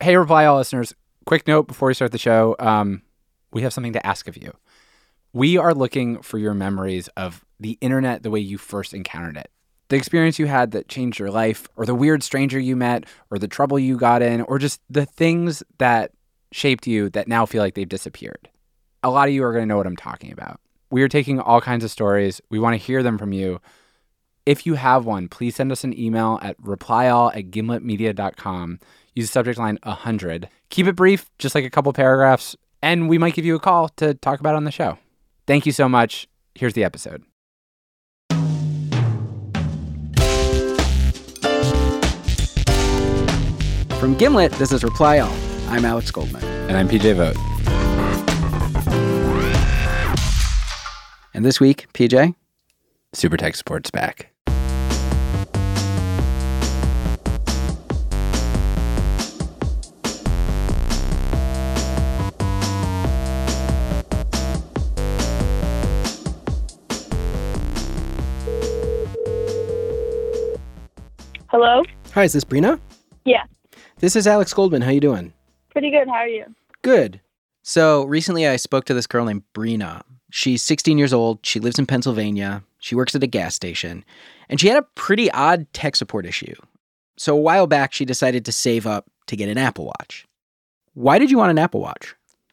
Hey, Reply All listeners, quick note before we start the show. We have something to ask of you. We are looking for your memories of the internet the way you first encountered it. The experience you had that changed your life, or the weird stranger you met, or the trouble you got in, or just the things that shaped you that now feel like they've disappeared. A lot of you are going to know what I'm talking about. We are taking all kinds of stories. We want to hear them from you. If you have one, please send us an email at replyall@gimletmedia.com. Use the subject line 100. Keep it brief, just like a couple paragraphs, and we might give you a call to talk about it on the show. Thank you so much. Here's the episode. From Gimlet, this is Reply All. I'm Alex Goldman. And I'm PJ Vogt. And this week, PJ? Super Tech Support's back. Hello? Hi, is this Brina? Yeah. This is Alex Goldman. How you doing? Pretty good. How are you? Good. So recently I spoke to this girl named Brina. She's 16 years old. She lives in Pennsylvania. She works at a gas station. And she had a pretty odd tech support issue. So a while back, she decided to save up to get an Apple Watch. Why did you want an Apple Watch?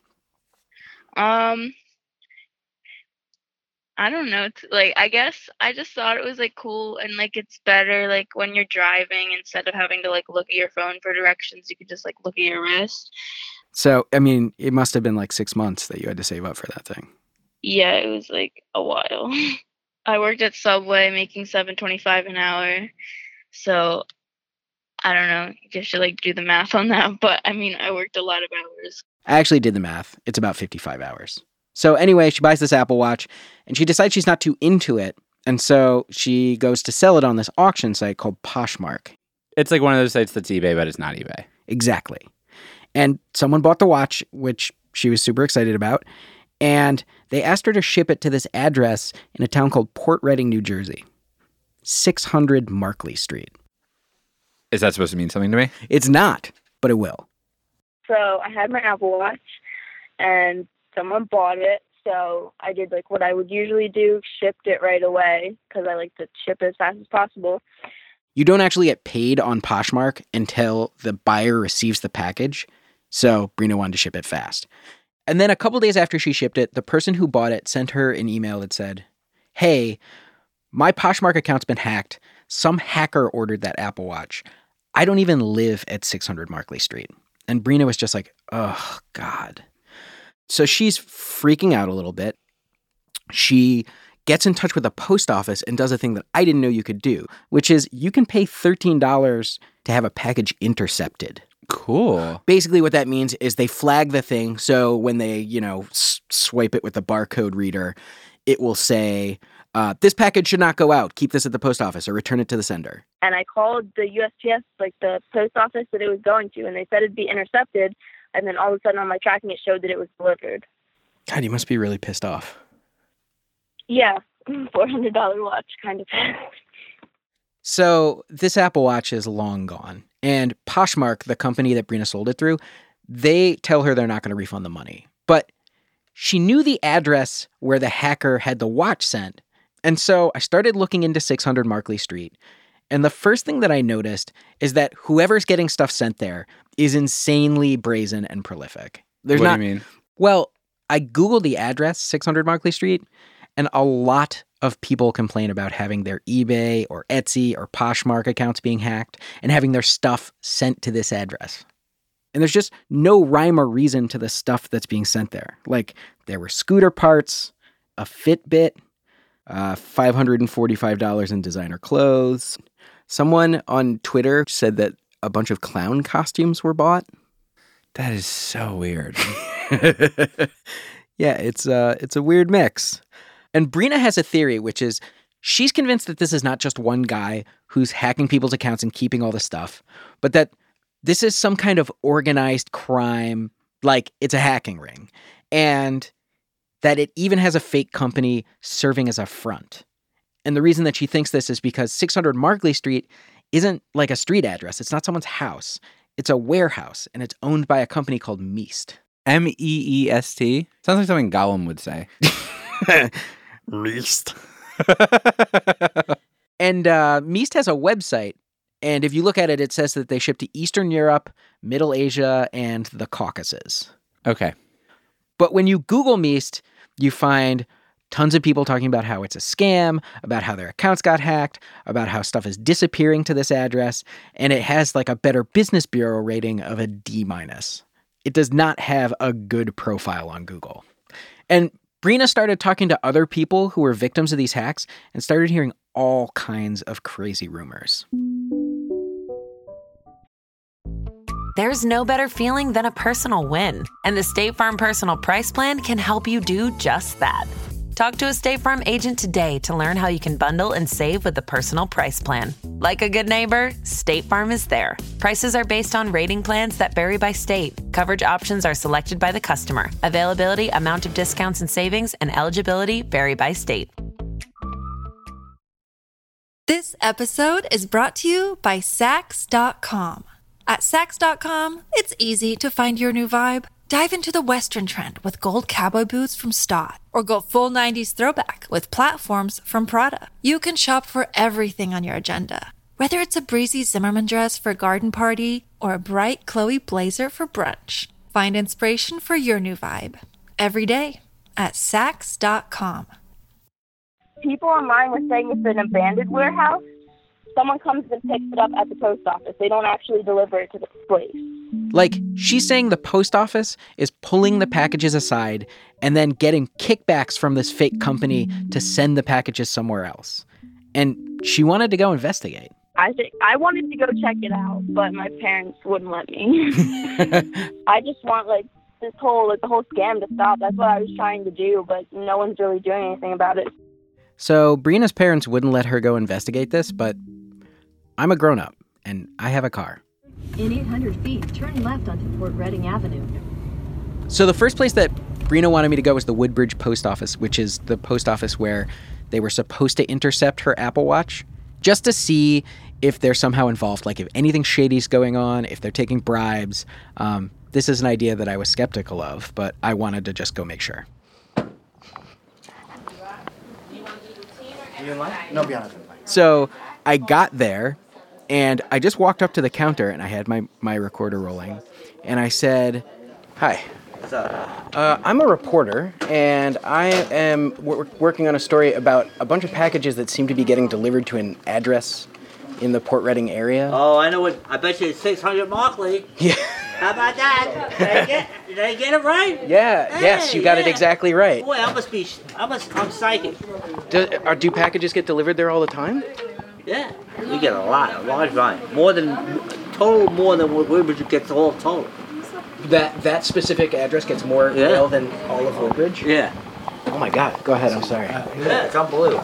I don't know. I guess I just thought it was cool and it's better when you're driving instead of having to look at your phone for directions. You could just look at your wrist. So, I mean, it must have been 6 months that you had to save up for that thing. Yeah, it was a while. I worked at Subway making $7.25 an hour. So I don't know. I guess you do the math on that. But I mean, I worked a lot of hours. I actually did the math. It's about 55 hours. So anyway, she buys this Apple Watch and she decides she's not too into it. And so she goes to sell it on this auction site called Poshmark. It's like one of those sites that's eBay, but it's not eBay. Exactly. And someone bought the watch, which she was super excited about. And they asked her to ship it to this address in a town called Port Reading, New Jersey. 600 Markley Street. Is that supposed to mean something to me? It's not, but it will. So I had my Apple Watch and someone bought it. So I did what I would usually do, shipped it right away because I like to ship as fast as possible. You don't actually get paid on Poshmark until the buyer receives the package. So Brina wanted to ship it fast. And then a couple days after she shipped it, the person who bought it sent her an email that said, "Hey, my Poshmark account's been hacked. Some hacker ordered that Apple Watch. I don't even live at 600 Markley Street." And Brina was just like, oh, God. So she's freaking out a little bit. She gets in touch with the post office and does a thing that I didn't know you could do, which is you can pay $13 to have a package intercepted. Cool. Basically what that means is they flag the thing. So when they, swipe it with the barcode reader, it will say, this package should not go out. Keep this at the post office or return it to the sender. And I called the USPS, the post office that it was going to, and they said it'd be intercepted. And then all of a sudden on my tracking, it showed that it was delivered. God, you must be really pissed off. Yeah, $400 watch, kind of. So this Apple Watch is long gone. And Poshmark, the company that Brina sold it through, they tell her they're not going to refund the money. But she knew the address where the hacker had the watch sent. And so I started looking into 600 Markley Street. And the first thing that I noticed is that whoever's getting stuff sent there is insanely brazen and prolific. What do you mean? Well, I Googled the address, 600 Markley Street, and a lot of people complain about having their eBay or Etsy or Poshmark accounts being hacked and having their stuff sent to this address. And there's just no rhyme or reason to the stuff that's being sent there. There were scooter parts, a Fitbit, $545 in designer clothes. Someone on Twitter said that a bunch of clown costumes were bought. That is so weird. Yeah, it's a weird mix. And Brina has a theory, which is she's convinced that this is not just one guy who's hacking people's accounts and keeping all the stuff, but that this is some kind of organized crime, it's a hacking ring. And that it even has a fake company serving as a front. And the reason that she thinks this is because 600 Markley Street isn't like a street address. It's not someone's house. It's a warehouse, and it's owned by a company called Meest. Meest? Sounds like something Gollum would say. Meest. And Meest has a website, and if you look at it, it says that they ship to Eastern Europe, Middle Asia, and the Caucasus. Okay. But when you Google Meest, you find tons of people talking about how it's a scam, about how their accounts got hacked, about how stuff is disappearing to this address, and it has like a Better Business Bureau rating of a D-. It does not have a good profile on Google. And Brina started talking to other people who were victims of these hacks and started hearing all kinds of crazy rumors. There's no better feeling than a personal win, and the State Farm Personal Price Plan can help you do just that. Talk to a State Farm agent today to learn how you can bundle and save with the Personal Price Plan. Like a good neighbor, State Farm is there. Prices are based on rating plans that vary by state. Coverage options are selected by the customer. Availability, amount of discounts and savings, and eligibility vary by state. This episode is brought to you by Sax.com. At Sax.com, it's easy to find your new vibe. Dive into the Western trend with gold cowboy boots from Stott, or go full 90s throwback with platforms from Prada. You can shop for everything on your agenda, whether it's a breezy Zimmermann dress for a garden party or a bright Chloe blazer for brunch. Find inspiration for your new vibe every day at Sax.com. People online were saying it's an abandoned warehouse. Someone comes and picks it up at the post office. They don't actually deliver it to the place. Like, she's saying the post office is pulling the packages aside and then getting kickbacks from this fake company to send the packages somewhere else. And she wanted to go investigate. I wanted to go check it out, but my parents wouldn't let me. I just want, the whole scam to stop. That's what I was trying to do, but no one's really doing anything about it. So Brina's parents wouldn't let her go investigate this, but I'm a grown-up, and I have a car. In 800 feet, turn left onto Fort Reading Avenue. So the first place that Brina wanted me to go was the Woodbridge Post Office, which is the post office where they were supposed to intercept her Apple Watch, just to see if they're somehow involved, like if anything shady's going on, if they're taking bribes. This is an idea that I was skeptical of, but I wanted to just go make sure. So I got there, and I just walked up to the counter, and I had my recorder rolling, and I said, "Hi. What's up? I'm a reporter, and I am working on a story about a bunch of packages that seem to be getting delivered to an address in the Port Reading area." Oh, I know what. I bet you it's 600 Markley. Yeah. How about that? Did I get it right? Yeah. Hey, yes, you got it exactly right. Boy, I'm psychic. Do packages get delivered there all the time? Yeah, we get a large volume. More than what Woodbridge gets all total. That specific address gets more mail than all of Woodbridge? Yeah. Oh my God. Go ahead, I'm sorry. Yeah, it's unbelievable.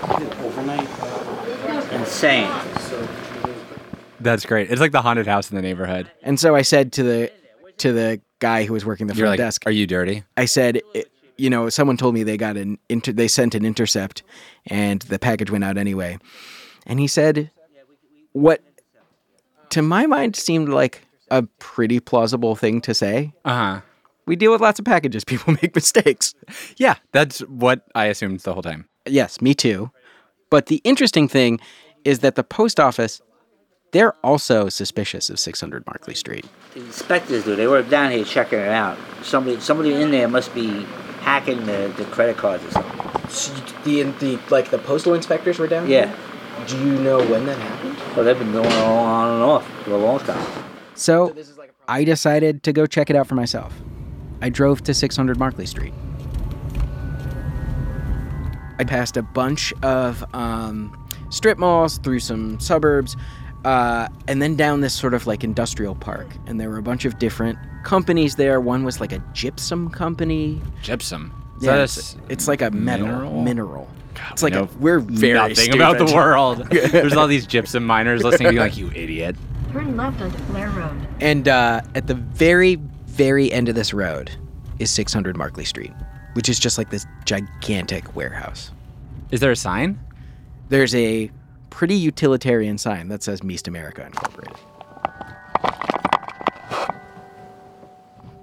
Insane. That's great. It's like the haunted house in the neighborhood. And so I said to the guy who was working the front desk, "Are you dirty?" I said, someone told me they sent an intercept, and the package went out anyway. And he said, what to my mind seemed like a pretty plausible thing to say. Uh-huh. We deal with lots of packages. People make mistakes. Yeah, that's what I assumed the whole time. Yes, me too. But the interesting thing is that the post office, they're also suspicious of 600 Markley Street. The inspectors do. They were down here checking it out. Somebody in there must be hacking the credit cards or something. So the postal inspectors were down Yeah. here? Do you know when that happened? Well, they've been going on and off for a long time. So I decided to go check it out for myself. I drove to 600 Markley Street. I passed a bunch of strip malls, through some suburbs, and then down this sort of industrial park. And there were a bunch of different companies there. One was like a gypsum company. Gypsum? Yeah, it's like a mineral. God, it's like we're very nothing stupid about the world. There's all these gypsum miners listening to you like, you idiot. Turn left onto Flair Road. And at the very, very end of this road is 600 Markley Street, which is just like this gigantic warehouse. Is there a sign? There's a pretty utilitarian sign that says Meest America Incorporated.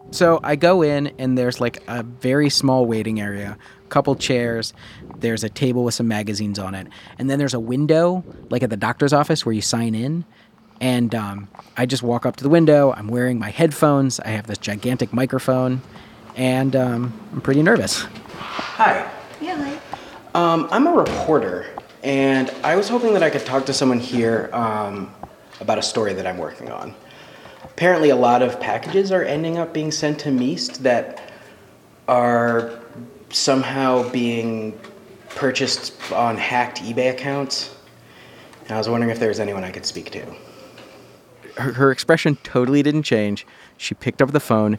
So I go in, and there's like a very small waiting area, couple chairs, there's a table with some magazines on it, and then there's a window, like at the doctor's office, where you sign in. And I just walk up to the window. I'm wearing my headphones. I have this gigantic microphone, and I'm pretty nervous. Hi. Yeah. I'm a reporter, and I was hoping that I could talk to someone here about a story that I'm working on. Apparently, a lot of packages are ending up being sent to Meest that are somehow being purchased on hacked eBay accounts. And I was wondering if there was anyone I could speak to. Her expression totally didn't change. She picked up the phone,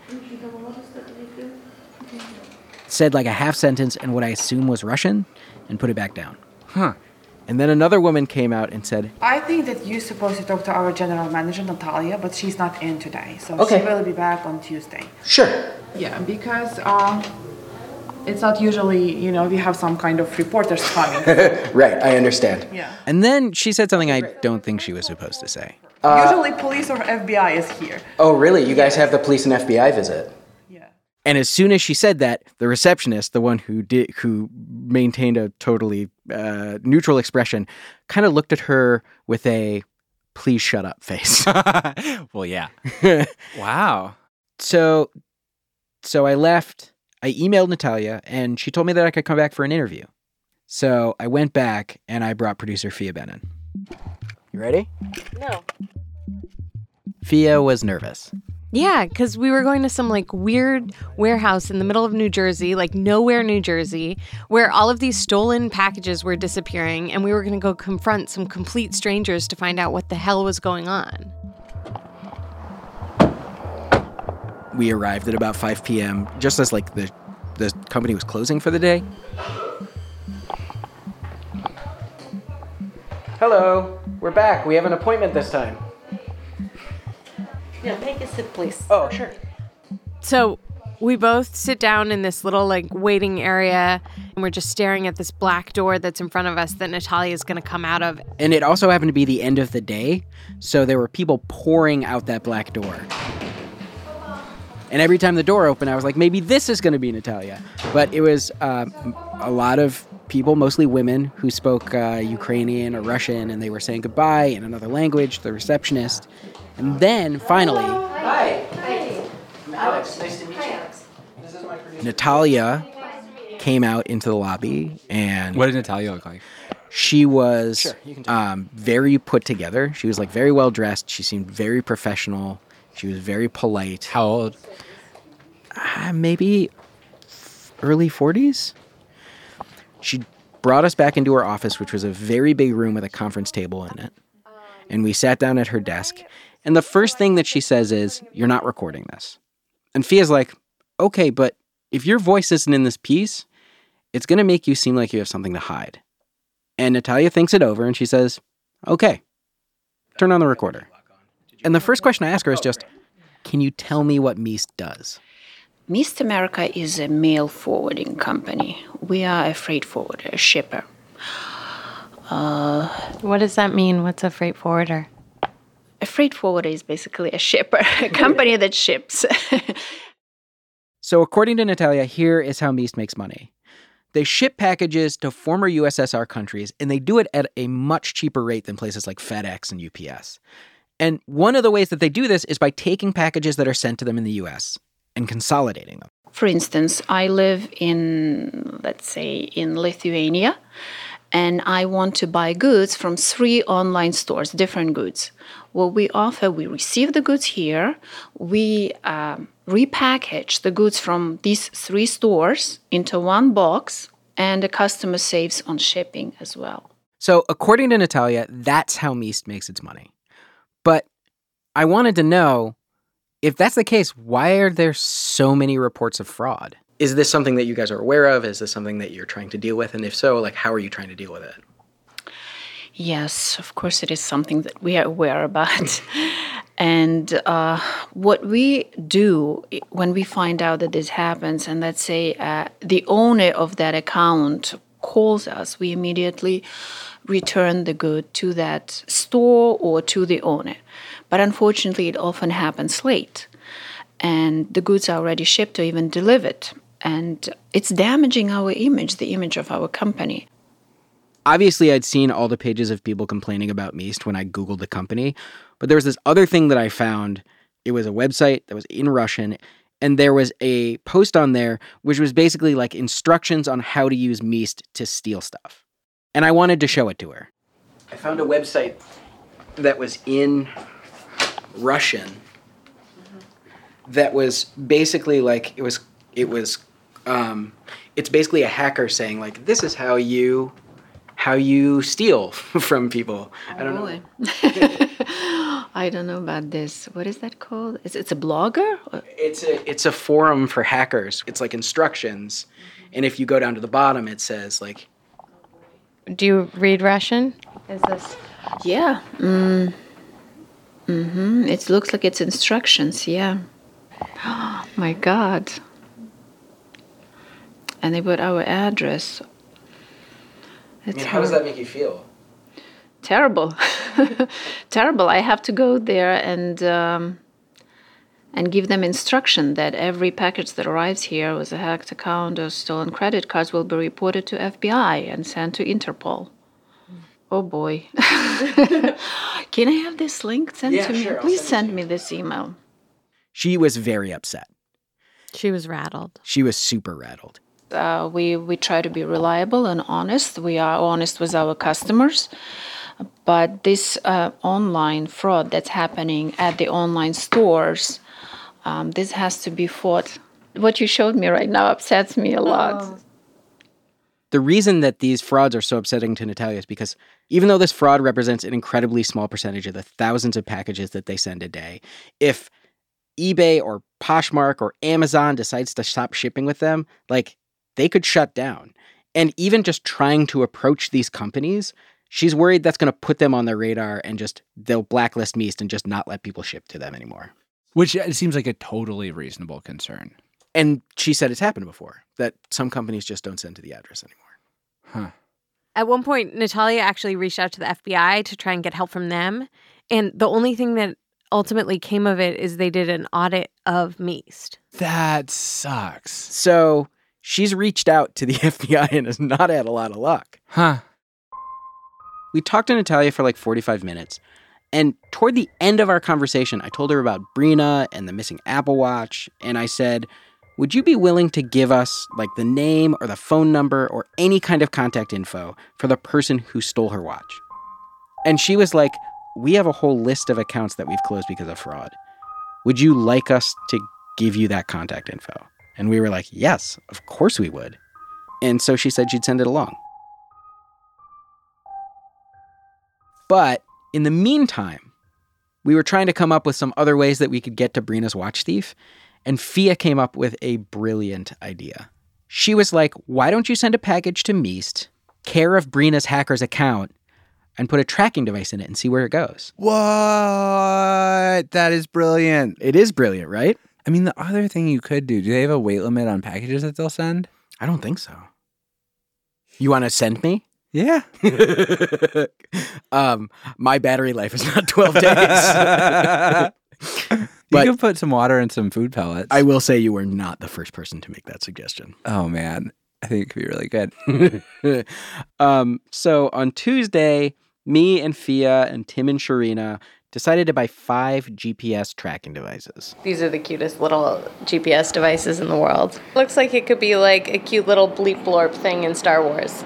said like a half sentence in what I assume was Russian, and put it back down. Huh. And then another woman came out and said, I think that you're supposed to talk to our general manager, Natalia, but she's not in today. So Okay. She will be back on Tuesday. Sure. Yeah, because it's not usually, we have some kind of reporters coming. Right, I understand. Yeah. And then she said something I don't think she was supposed to say. Usually police or FBI is here. Oh, really? You guys have the police and FBI visit? Yeah. And as soon as she said that, the receptionist, the one who maintained a totally neutral expression, kind of looked at her with a "please shut up" face. Well, yeah. Wow. So I left. I emailed Natalia, and she told me that I could come back for an interview. So I went back, and I brought producer Fia Benin. You ready? No. Fia was nervous. Yeah, because we were going to some like weird warehouse in the middle of New Jersey, like nowhere New Jersey, where all of these stolen packages were disappearing, and we were going to go confront some complete strangers to find out what the hell was going on. We arrived at about 5 p.m., just as like the company was closing for the day. Hello, we're back. We have an appointment this time. Yeah, take a sit, please. Oh, sure. So we both sit down in this little like waiting area, and we're just staring at this black door that's in front of us that Natalia is going to come out of. And it also happened to be the end of the day, so there were people pouring out that black door. And every time the door opened, I was like, maybe this is going to be Natalia. But it was a lot of people, mostly women, who spoke Ukrainian or Russian, and they were saying goodbye in another language, the receptionist. And then, finally... Hi. I'm Alex. Nice to meet you. This is my producer. Natalia came out into the lobby, and... What did Natalia look like? She was very put together. She was like very well dressed. She seemed very professional. She was very polite. How old? Maybe early 40s. She brought us back into her office, which was a very big room with a conference table in it. And we sat down at her desk. And the first thing that she says is, "You're not recording this." And Fia's like, "Okay, but if your voice isn't in this piece, it's going to make you seem like you have something to hide." And Natalia thinks it over and she says, "Okay, turn on the recorder." And the first question I ask her is just, can you tell me what Meest does? Meest America is a mail forwarding company. We are a freight forwarder, a shipper. What does that mean? What's a freight forwarder? A freight forwarder is basically a shipper, a company that ships. So according to Natalia, here is how Meest makes money. They ship packages to former USSR countries, and they do it at a much cheaper rate than places like FedEx and UPS. And one of the ways that they do this is by taking packages that are sent to them in the U.S. and consolidating them. For instance, I live in, let's say, in Lithuania, and I want to buy goods from 3 online stores, different goods. What we offer, we receive the goods here, we repackage the goods from these 3 stores into one box, and the customer saves on shipping as well. So according to Natalia, that's how Meest makes its money. But I wanted to know, if that's the case, why are there so many reports of fraud? Is this something that you guys are aware of? Is this something that you're trying to deal with? And if so, like, how are you trying to deal with it? Yes, of course it is something that we are aware about. And what we do when we find out that this happens, and let's say the owner of that account calls us, we immediately return the good to that store or to the owner. But unfortunately, it often happens late. and the goods are already shipped or even delivered. And it's damaging our image, the image of our company. Obviously, I'd seen all the pages of people complaining about Meest when I Googled the company, but there was this other thing that I found. It was a website that was in Russian, and there was a post on there which was basically like instructions on how to use Meest to steal stuff. And I wanted to show it to her. I found a website that was in Russian that was basically like, it's basically a hacker saying like, this is how you steal from people. I don't know. I don't know about this. What is that called? It's a blogger? It's a forum for hackers. It's like instructions. And if you go down to the bottom, it says like... Do you read Russian? Is this... Yeah. It looks like it's instructions, yeah. Oh, my God. And they put our address. How does that make you feel? Terrible. Terrible. I have to go there and give them instruction that every package that arrives here with a hacked account or stolen credit cards will be reported to FBI and sent to Interpol. Oh, boy. Can I have this link sent to me? Sure, Please send me this email. She was very upset. She was rattled. She was super rattled. We try to be reliable and honest. We are honest with our customers. But this online fraud that's happening at the online stores, this has to be fought. What you showed me right now upsets me a lot. The reason that these frauds are so upsetting to Natalia is because even though this fraud represents an incredibly small percentage of the thousands of packages that they send a day, if eBay or Poshmark or Amazon decides to stop shipping with them, like, they could shut down. And even just trying to approach these companies, she's worried that's going to put them on their radar and just they'll blacklist Meest and just not let people ship to them anymore. Which seems like a totally reasonable concern. And she said it's happened before, that some companies just don't send to the address anymore. Huh. At one point, Natalia actually reached out to the FBI to try and get help from them. And the only thing that ultimately came of it is they did an audit of Meest. That sucks. So she's reached out to the FBI and has not had a lot of luck. Huh. We talked to Natalia for like 45 minutes. And toward the end of our conversation, I told her about Brina and the missing Apple Watch. And I said, would you be willing to give us like the name or the phone number or any kind of contact info for the person who stole her watch? And she was like, we have a whole list of accounts that we've closed because of fraud. Would you like us to give you that contact info? And we were like, yes, of course we would. And so she said she'd send it along. But in the meantime, we were trying to come up with some other ways that we could get to Brina's watch thief, and Fia came up with a brilliant idea. She was like, why don't you send a package to Meest, care of Brina's hacker's account, and put a tracking device in it and see where it goes? What? That is brilliant. It is brilliant, right? I mean, the other thing you could do they have a weight limit on packages that they'll send? I don't think so. You want to send me? Yeah. My battery life is not 12 days. But you can put some water and some food pellets. I will say you were not the first person to make that suggestion. Oh, man. I think it could be really good. So on Tuesday, me and Fia and Tim and Sharina decided to buy 5 GPS tracking devices. These are the cutest little GPS devices in the world. Looks like it could be like a cute little bleep blorp thing in Star Wars.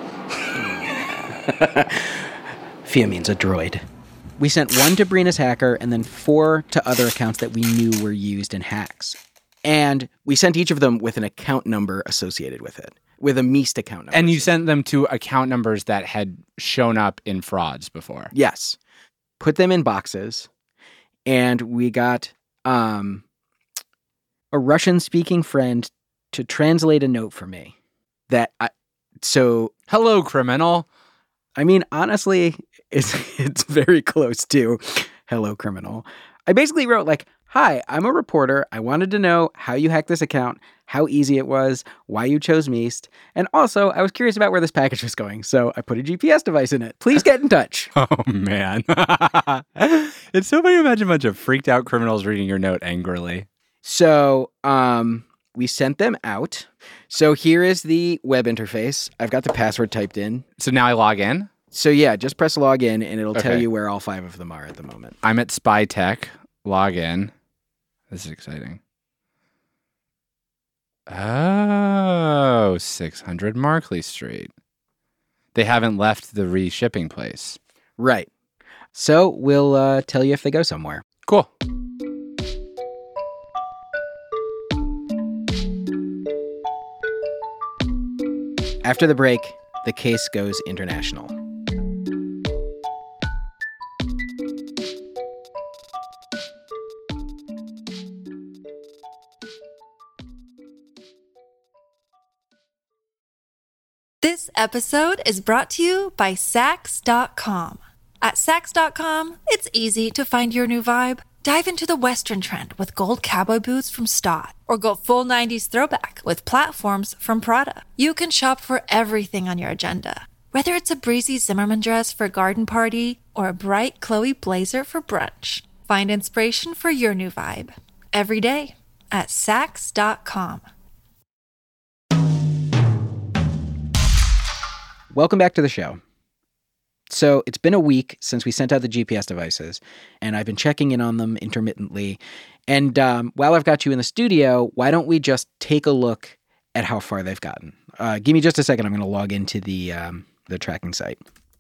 Fia means a droid. We sent 1 to Brina's hacker and then 4 to other accounts that we knew were used in hacks. And we sent each of them with an account number associated with it, with a Meest account number. And you sent them to account numbers that had shown up in frauds before. Yes. Put them in boxes, and we got a Russian-speaking friend to translate a note for me. Hello, criminal. I mean, honestly, it's very close to hello, criminal. I basically wrote like, hi, I'm a reporter. I wanted to know how you hacked this account, how easy it was, why you chose Meest, and also I was curious about where this package was going, so I put a GPS device in it. Please get in touch. Oh, man. It's so funny to imagine a bunch of freaked out criminals reading your note angrily. So we sent them out. So here is the web interface. I've got the password typed in. So now I log in? So yeah, just press log in and it'll tell Okay. you where all 5 of them are at the moment. I'm at SpyTech. Log in. This is exciting. Oh, 600 Markley Street. They haven't left the reshipping place. Right. So we'll tell you if they go somewhere. Cool. After the break, the case goes international. This episode is brought to you by Sax.com. At Sax.com, it's easy to find your new vibe. Dive into the Western trend with gold cowboy boots from Stott, or go full 90s throwback with platforms from Prada. You can shop for everything on your agenda, whether it's a breezy Zimmermann dress for a garden party or a bright Chloe blazer for brunch. Find inspiration for your new vibe every day at Sax.com. Welcome back to the show. So it's been a week since we sent out the GPS devices, and I've been checking in on them intermittently. And while I've got you in the studio, why don't we just take a look at how far they've gotten? Give me just a second. I'm going to log into the tracking site.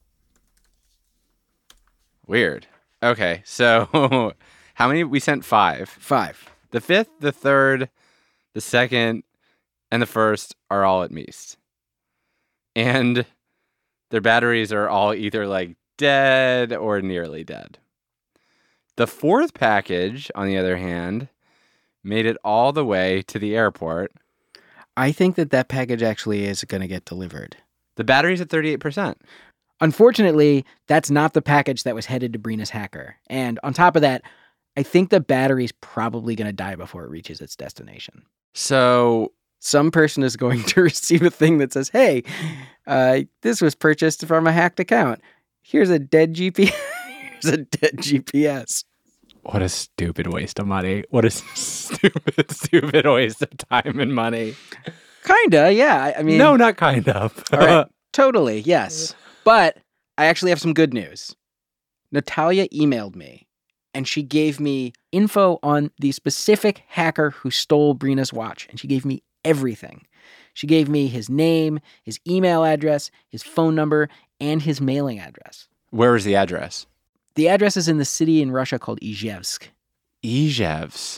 Weird. Okay, so how many? We sent 5. 5. The 5th, the 3rd, the 2nd, and the 1st are all at Meest. And their batteries are all either like dead or nearly dead. The 4th package, on the other hand, made it all the way to the airport. I think that package actually is going to get delivered. The battery's at 38%. Unfortunately, that's not the package that was headed to Brina's hacker. And on top of that, I think the battery's probably going to die before it reaches its destination. So some person is going to receive a thing that says, hey, this was purchased from a hacked account. Here's a dead GPS. Here's a dead GPS. What a stupid waste of money. What a stupid waste of time and money. Kinda, yeah. I mean, no, not kind of. All right. Totally, yes. But I actually have some good news. Natalia emailed me, and she gave me info on the specific hacker who stole Brina's watch, and she gave me everything. She gave me his name, his email address, his phone number, and his mailing address. Where is the address? The address is in the city in Russia called Izhevsk. Izhevsk.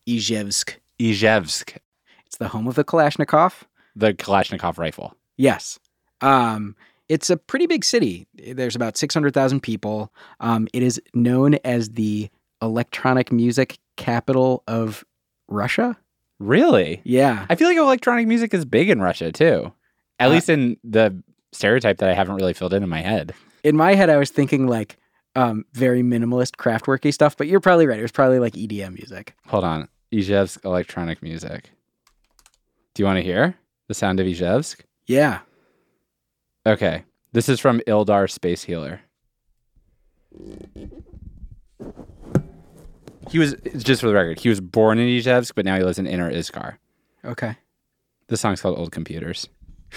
Izhevsk. It's the home of the Kalashnikov. The Kalashnikov rifle. Yes. It's a pretty big city. There's about 600,000 people. It is known as the electronic music capital of Russia. Really? Yeah. I feel like electronic music is big in Russia, too. At least in the stereotype that I haven't really filled in my head. In my head, I was thinking like very minimalist, Kraftwerky stuff, but you're probably right. It was probably like EDM music. Hold on. Izhevsk electronic music. Do you want to hear the sound of Izhevsk? Yeah. Okay. This is from Ildar Space Healer. He was, just for the record, he was born in Izhevsk, but now he lives in Inner Izhar. Okay. This song's called Old Computers.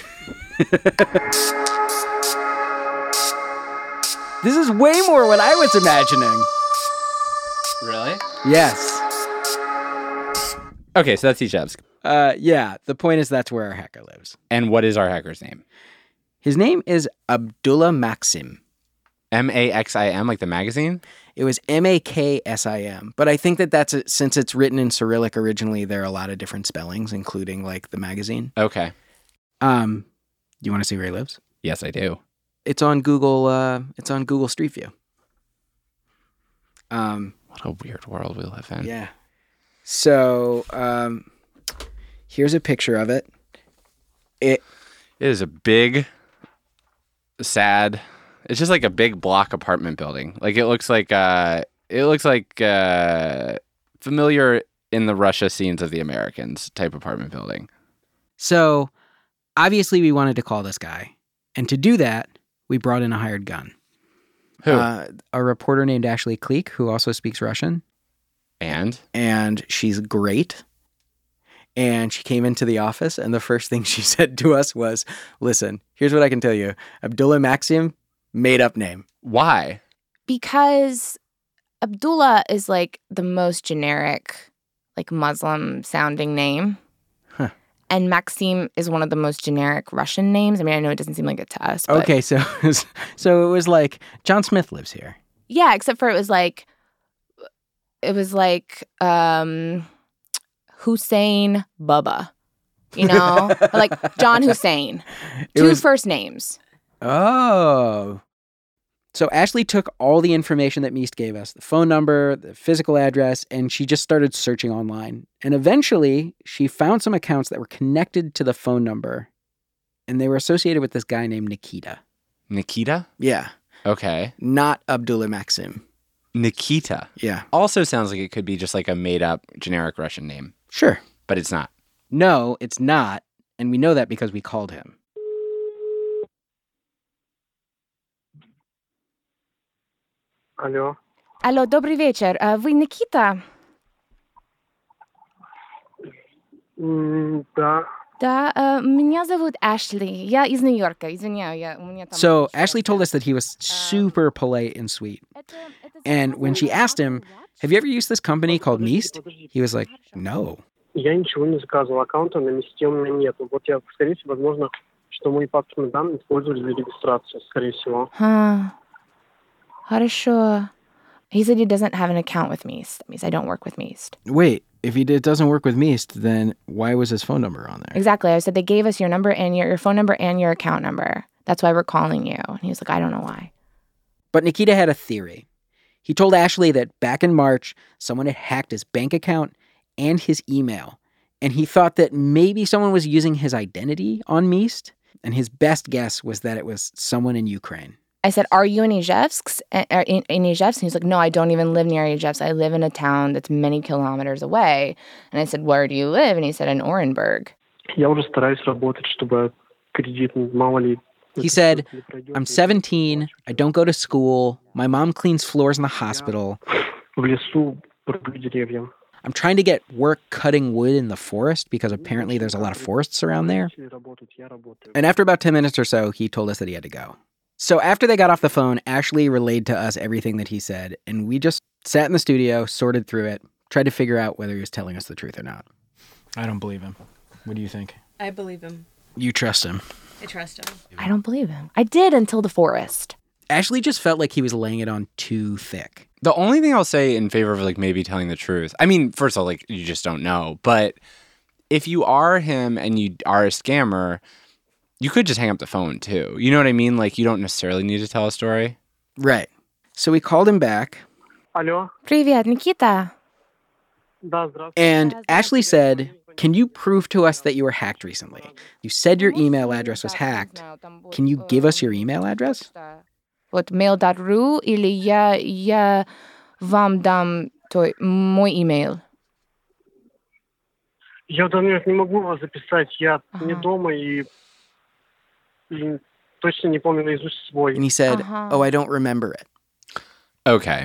This is way more what I was imagining. Really? Yes. Okay, so that's Izhevsk. Yeah, the point is that's where our hacker lives. And what is our hacker's name? His name is Abdullah Maxim. M-A-X-I-M, like the magazine? It was M-A-K-S-I-M. But I think that's since it's written in Cyrillic originally, there are a lot of different spellings, including like the magazine. Okay. Do you want to see where he lives? Yes, I do. It's on Google. It's on Google Street View. What a weird world we live in. Yeah. So here's a picture of it. It is a big, sad. It's just like a big block apartment building. Like it looks like familiar in the Russia scenes of The Americans type apartment building. So obviously we wanted to call this guy, and to do that, we brought in a hired gun. Who? A reporter named Ashley Kleek, who also speaks Russian. And she's great. And she came into the office, and the first thing she said to us was, listen, here's what I can tell you. Abdullah Maxim, made up name. Why? Because Abdullah is like the most generic, like Muslim sounding name. Huh. And Maxim is one of the most generic Russian names. I mean, I know it doesn't seem like it to us. But Okay, so it was like, John Smith lives here. yeah, except for it was like Hussein Bubba, you know? Like John Hussein. Two first names. Oh. So Ashley took all the information that Meest gave us, the phone number, the physical address, and she just started searching online. And eventually, she found some accounts that were connected to the phone number, and they were associated with this guy named Nikita. Nikita? Yeah. Okay. Not Abdullah Maxim. Nikita. Yeah. Also sounds like it could be just like a made-up generic Russian name. Sure. But it's not. No, it's not, and we know that because we called him. Алло. Алло, добрый вечер. Вы Никита? Да. Да, меня зовут Ashley. Я из Нью-Йорка. Извиняю, у меня там... So Ashley told us that he was super polite and sweet. And when she asked him, have you ever used this company called Meest? He was like, no. Я ничего не заказывал. Аккаунта на Месте у меня нету. Вот я, скорее всего, возможно, что мои паспортные данные использовали для регистрации, скорее всего. Хорошо. He said he doesn't have an account with Meest. That means I don't work with Meest. Wait, if it doesn't work with Meest, then why was his phone number on there? Exactly. I said they gave us your number and your phone number and your account number. That's why we're calling you. And he was like, I don't know why. But Nikita had a theory. He told Ashley that back in March, someone had hacked his bank account and his email. And he thought that maybe someone was using his identity on Meest. And his best guess was that it was someone in Ukraine. I said, are you in Ijevsk? In Ijevsk? And he's like, no, I don't even live near Ijevsk. I live in a town that's many kilometers away. And I said, where do you live? And he said, in Orenburg. Я уже стараюсь работать, чтобы кредит, мало ли. He said, I'm 17, I don't go to school, my mom cleans floors in the hospital. В лесу рублю деревья. I'm trying to get work cutting wood in the forest because apparently there's a lot of forests around there. And after about 10 minutes or so, he told us that he had to go. So after they got off the phone, Ashley relayed to us everything that he said, and we just sat in the studio, sorted through it, tried to figure out whether he was telling us the truth or not. I don't believe him. What do you think? I believe him. You trust him. I trust him. I don't believe him. I did until the forest. Ashley just felt like he was laying it on too thick. The only thing I'll say in favor of like maybe telling the truth, I mean, first of all, like you just don't know, but if you are him and you are a scammer, you could just hang up the phone too. You know what I mean? Like you don't necessarily need to tell a story. Right. So we called him back. Алло. Привет, Никита. Да, здравствуйте. And Ashley said, can you prove to us that you were hacked recently? You said your email address was hacked. Can you give us your email address? Вот mail.ru или я вам дам мой email. Я даже не могу вас записать. Я не дома и точно не помню наизусть свой. And he said, oh, I don't remember it. Okay.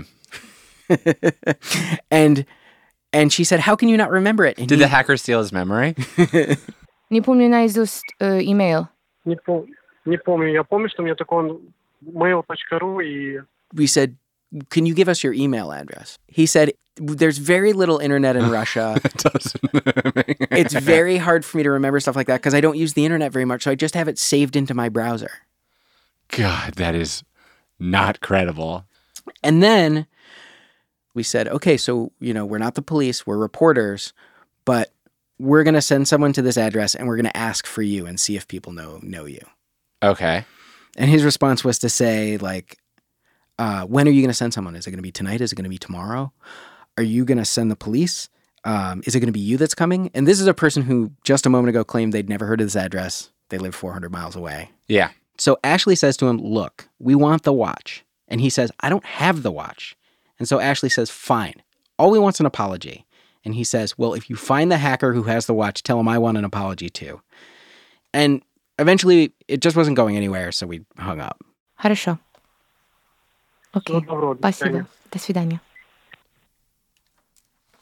And she said, how can you not remember it? And Did the hacker steal his memory? Не помню наизусть email. Не помню. Я помню, что у меня такой mail.ru и... We said, can you give us your email address? He said, there's very little internet in Russia. It's very hard for me to remember stuff like that because I don't use the internet very much, so I just have it saved into my browser. God, that is not credible. And then we said, okay, so, we're not the police, we're reporters, but we're going to send someone to this address and we're going to ask for you and see if people know you. Okay. And his response was to say, like, when are you going to send someone? Is it going to be tonight? Is it going to be tomorrow? Are you going to send the police? Is it going to be you that's coming? And this is a person who just a moment ago claimed they'd never heard of this address. They live 400 miles away. Yeah. So Ashley says to him, look, we want the watch. And he says, I don't have the watch. And so Ashley says, fine. All we want's an apology. And he says, well, if you find the hacker who has the watch, tell him I want an apology too. And eventually, it just wasn't going anywhere, so we hung up. Хорошо. Окей. Спасибо. До свидания.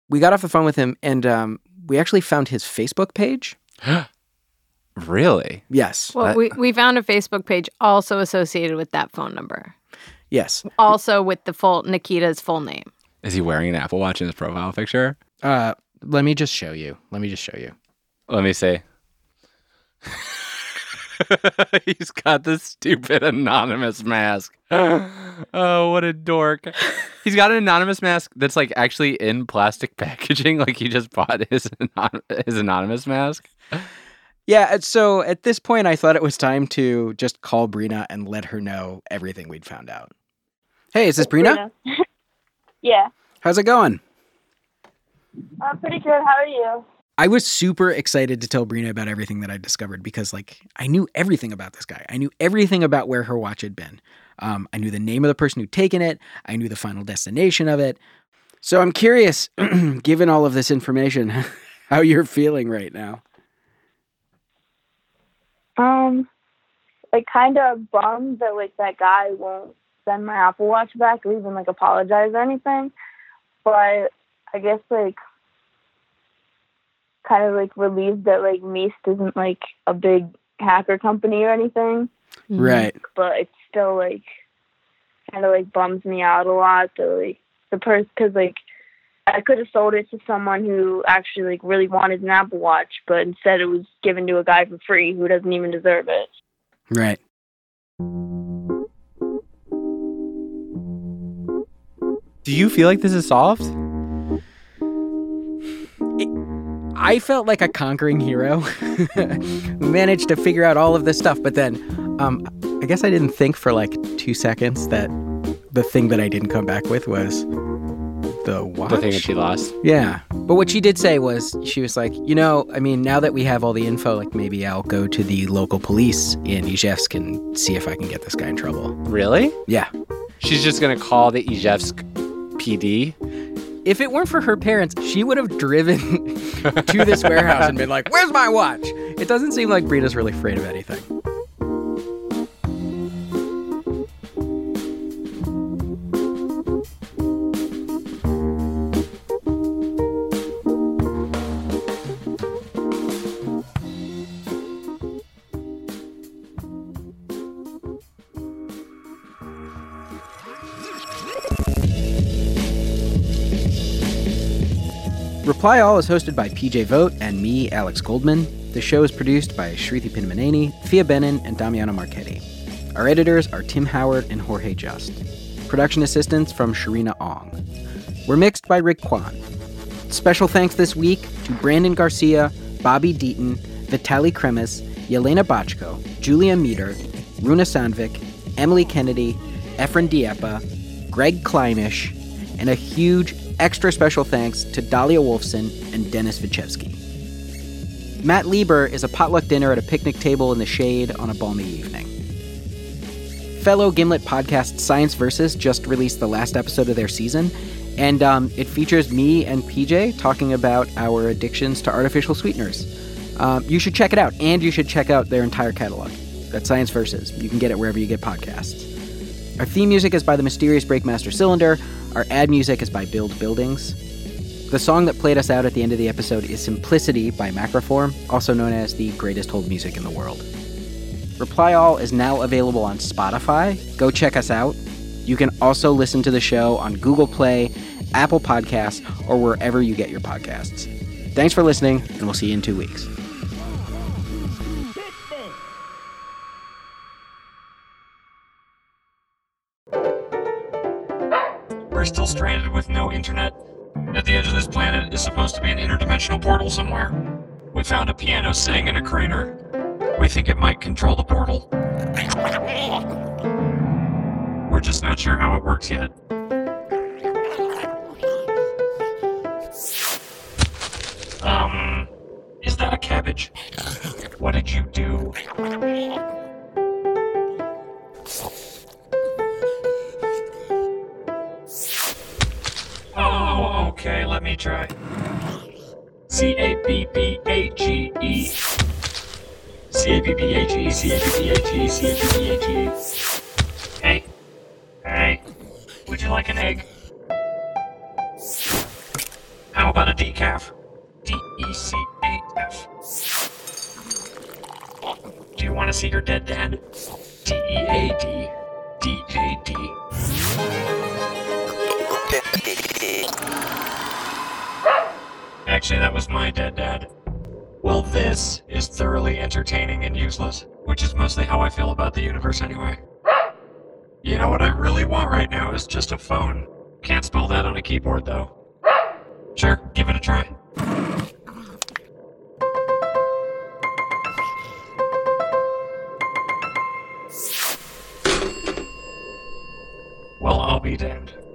we got off the phone with him, and we actually found his Facebook page. Really? Yes. Well, we found a Facebook page also associated with that phone number. Yes. Also with the Nikita's full name. Is he wearing an Apple Watch in his profile picture? Let me just show you. Let me see. He's got this stupid anonymous mask. Oh, what a dork. He's got an anonymous mask that's like actually in plastic packaging. Like he just bought his anonymous mask. Yeah, so at this point, I thought it was time to just call Brina and let her know everything we'd found out. Hey, is this Brina? Yeah. How's it going? Pretty good. How are you? I was super excited to tell Brina about everything that I discovered because, like, I knew everything about this guy. I knew everything about where her watch had been. I knew the name of the person who'd taken it. I knew the final destination of it. So I'm curious, given all of this information, how you're feeling right now. Like, kind of bummed that, like, that guy won't send my Apple Watch back or even, like, apologize or anything. But I guess, like, kind of, like, relieved that, like, Meest isn't, like, a big hacker company or anything. Right. But it's still, like, kind of, like, bums me out a lot that, like, because, like, I could have sold it to someone who actually, like, really wanted an Apple Watch, but instead it was given to a guy for free who doesn't even deserve it. Right. Do you feel like this is solved? I felt like a conquering hero who managed to figure out all of this stuff, but then I guess I didn't think for like 2 seconds that the thing that I didn't come back with was the watch. The thing that she lost? Yeah. But what she did say was, she was like, you know, I mean, now that we have all the info, like maybe I'll go to the local police in Izhevsk and see if I can get this guy in trouble. Really? Yeah. She's just going to call the Izhevsk PD? If it weren't for her parents, she would have driven to this warehouse and been like, where's my watch? It doesn't seem like Brina's really afraid of anything. Reply All is hosted by PJ Vogt and me, Alex Goldman. The show is produced by Shruti Pinmaneni, Thea Benin, and Damiano Marchetti. Our editors are Tim Howard and Jorge Just. Production assistance from Sharina Ong. We're mixed by Rick Kwan. Special thanks this week to Brandon Garcia, Bobby Deaton, Vitaly Kremes, Yelena Bachko, Julia Meter, Runa Sandvik, Emily Kennedy, Efren Diepa, Greg Kleinish, and a huge extra special thanks to Dahlia Wolfson and Dennis Vichevsky. Matt Lieber is a potluck dinner at a picnic table in the shade on a balmy evening. Fellow Gimlet podcast Science Versus just released the last episode of their season, and it features me and PJ talking about our addictions to artificial sweeteners. You should check it out, and you should check out their entire catalog. That's Science Versus. You can get it wherever you get podcasts. Our theme music is by the mysterious Breakmaster Cylinder. Our ad music is by Build Buildings. The song that played us out at the end of the episode is Simplicity by Macroform, also known as the greatest hold music in the world. Reply All is now available on Spotify. Go check us out. You can also listen to the show on Google Play, Apple Podcasts, or wherever you get your podcasts. Thanks for listening, and we'll see you in 2 weeks. We're still stranded with no internet. At the edge of this planet is supposed to be an interdimensional portal somewhere. We found a piano sitting in a crater. We think it might control the portal. We're just not sure how it works yet. Is that a cabbage? What did you do? Oh, okay, let me try. C-A-B-B-A-G-E. C-A-B-B-A-G-E, C-A-B-B-A-G-E, C-A-B-B-A-G-E. Hey, would you like an egg? How How about a decaf? DECAF. Do you want to see your dead dad? DEAD. DAD. Actually, that was my dead dad. Well, this is thoroughly entertaining and useless, which is mostly how I feel about the universe anyway. You know what I really want right now is just a phone. Can't spell that on a keyboard, though. Sure, give it a try. Well, I'll be damned.